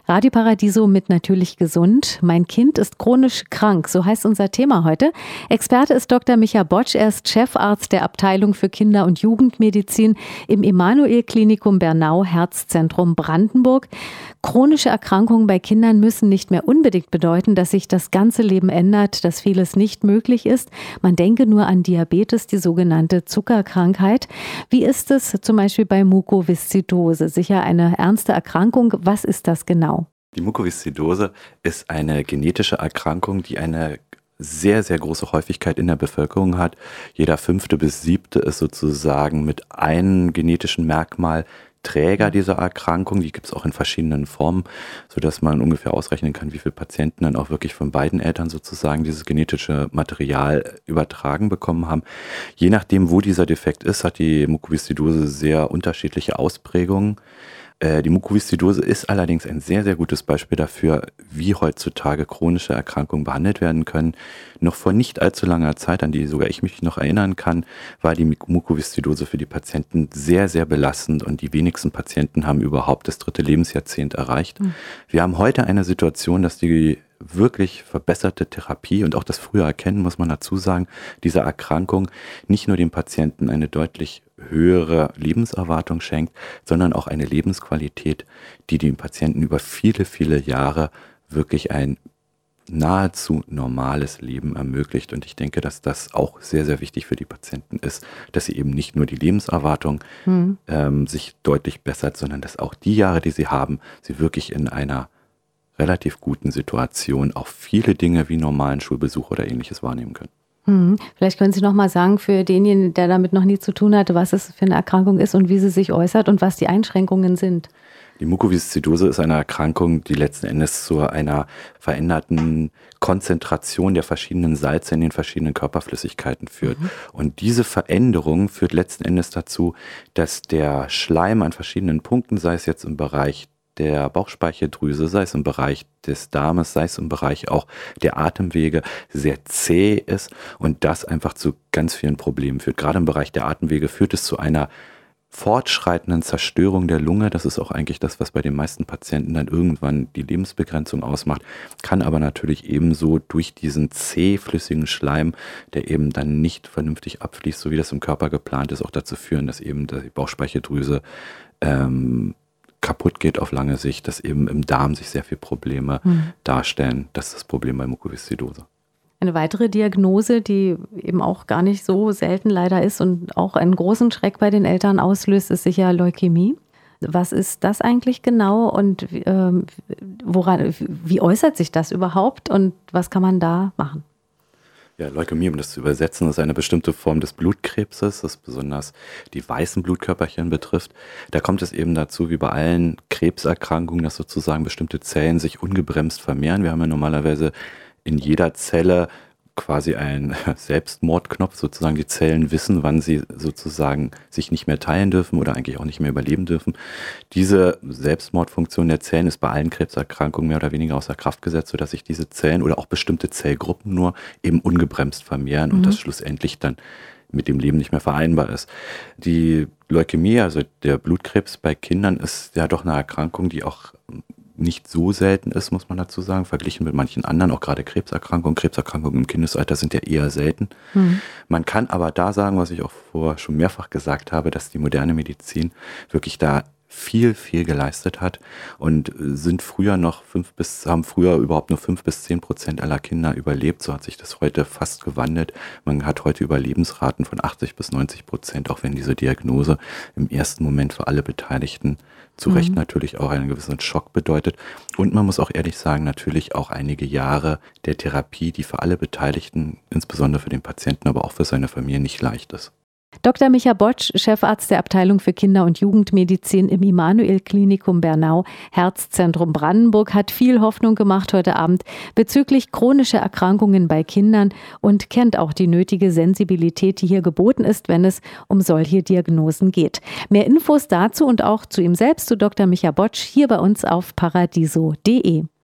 Radio Paradiso mit Natürlich gesund. Mein Kind ist chronisch krank, so heißt unser Thema heute. Experte ist Dr. Micha Botsch, er ist Chefarzt der Abteilung für Kinder- und Jugendmedizin im Emanuel-Klinikum Bernau, Herzzentrum Brandenburg. Chronische Erkrankungen bei Kindern müssen nicht mehr unbedingt bedeuten, dass sich das ganze Leben ändert, dass vieles nicht möglich ist. Man denke nur an Diabetes, die sogenannte Zuckerkrankheit. Wie ist es zum Beispiel bei Mukoviszidose? Sicher eine ernste Erkrankung. Was ist das genau? Die Mukoviszidose ist eine genetische Erkrankung, die eine sehr, sehr große Häufigkeit in der Bevölkerung hat. Jeder 5. bis 7. ist sozusagen mit einem genetischen Merkmal Träger dieser Erkrankung. Die gibt es auch in verschiedenen Formen, sodass man ungefähr ausrechnen kann, wie viele Patienten dann auch wirklich von beiden Eltern sozusagen dieses genetische Material übertragen bekommen haben. Je nachdem, wo dieser Defekt ist, hat die Mukoviszidose sehr unterschiedliche Ausprägungen. Die Mukoviszidose ist allerdings ein sehr, sehr gutes Beispiel dafür, wie heutzutage chronische Erkrankungen behandelt werden können. Noch vor nicht allzu langer Zeit, an die sogar ich mich noch erinnern kann, war die Mukoviszidose für die Patienten sehr, sehr belastend und die wenigsten Patienten haben überhaupt das 3. Lebensjahrzehnt erreicht. Wir haben heute eine Situation, dass die wirklich verbesserte Therapie und auch das frühe Erkennen, muss man dazu sagen, dieser Erkrankung nicht nur dem Patienten eine deutlich höhere Lebenserwartung schenkt, sondern auch eine Lebensqualität, die dem Patienten über viele, viele Jahre wirklich ein nahezu normales Leben ermöglicht. Und ich denke, dass das auch sehr, sehr wichtig für die Patienten ist, dass sie eben nicht nur die Lebenserwartung sich deutlich bessert, sondern dass auch die Jahre, die sie haben, sie wirklich in einer relativ guten Situation auch viele Dinge wie normalen Schulbesuch oder Ähnliches wahrnehmen können. Vielleicht können Sie noch mal sagen, für denjenigen, der damit noch nie zu tun hatte, was es für eine Erkrankung ist und wie sie sich äußert und was die Einschränkungen sind. Die Mukoviszidose ist eine Erkrankung, die letzten Endes zu einer veränderten Konzentration der verschiedenen Salze in den verschiedenen Körperflüssigkeiten führt. Und diese Veränderung führt letzten Endes dazu, dass der Schleim an verschiedenen Punkten, sei es jetzt im Bereich der Bauchspeicheldrüse, sei es im Bereich des Darmes, sei es im Bereich auch der Atemwege, sehr zäh ist und das einfach zu ganz vielen Problemen führt. Gerade im Bereich der Atemwege führt es zu einer fortschreitenden Zerstörung der Lunge. Das ist auch eigentlich das, was bei den meisten Patienten dann irgendwann die Lebensbegrenzung ausmacht, kann aber natürlich ebenso durch diesen zähflüssigen Schleim, der eben dann nicht vernünftig abfließt, so wie das im Körper geplant ist, auch dazu führen, dass eben die Bauchspeicheldrüse kaputt geht auf lange Sicht, dass eben im Darm sich sehr viele Probleme darstellen. Das ist das Problem bei Mukoviszidose. Eine weitere Diagnose, die eben auch gar nicht so selten leider ist und auch einen großen Schreck bei den Eltern auslöst, ist sicher Leukämie. Was ist das eigentlich genau und wie äußert sich das überhaupt und was kann man da machen? Ja, Leukämie, um das zu übersetzen, ist eine bestimmte Form des Blutkrebses, das besonders die weißen Blutkörperchen betrifft. Da kommt es eben dazu, wie bei allen Krebserkrankungen, dass sozusagen bestimmte Zellen sich ungebremst vermehren. Wir haben ja normalerweise in jeder Zelle quasi einen Selbstmordknopf, sozusagen die Zellen wissen, wann sie sozusagen sich nicht mehr teilen dürfen oder eigentlich auch nicht mehr überleben dürfen. Diese Selbstmordfunktion der Zellen ist bei allen Krebserkrankungen mehr oder weniger außer Kraft gesetzt, sodass sich diese Zellen oder auch bestimmte Zellgruppen nur eben ungebremst vermehren und das schlussendlich dann mit dem Leben nicht mehr vereinbar ist. Die Leukämie, also der Blutkrebs bei Kindern, ist ja doch eine Erkrankung, die auch nicht so selten ist, muss man dazu sagen, verglichen mit manchen anderen, auch gerade Krebserkrankungen. Krebserkrankungen im Kindesalter sind ja eher selten. Man kann aber da sagen, was ich auch vorher schon mehrfach gesagt habe, dass die moderne Medizin wirklich da viel, viel geleistet hat und haben früher überhaupt nur 5-10% aller Kinder überlebt. So hat sich das heute fast gewandelt. Man hat heute Überlebensraten von 80-90%, auch wenn diese Diagnose im ersten Moment für alle Beteiligten zu Recht natürlich auch einen gewissen Schock bedeutet. Und man muss auch ehrlich sagen, natürlich auch einige Jahre der Therapie, die für alle Beteiligten, insbesondere für den Patienten, aber auch für seine Familie nicht leicht ist. Dr. Micha Botsch, Chefarzt der Abteilung für Kinder- und Jugendmedizin im Emanuel-Klinikum Bernau, Herzzentrum Brandenburg, hat viel Hoffnung gemacht heute Abend bezüglich chronischer Erkrankungen bei Kindern und kennt auch die nötige Sensibilität, die hier geboten ist, wenn es um solche Diagnosen geht. Mehr Infos dazu und auch zu ihm selbst, zu Dr. Micha Botsch, hier bei uns auf paradiso.de.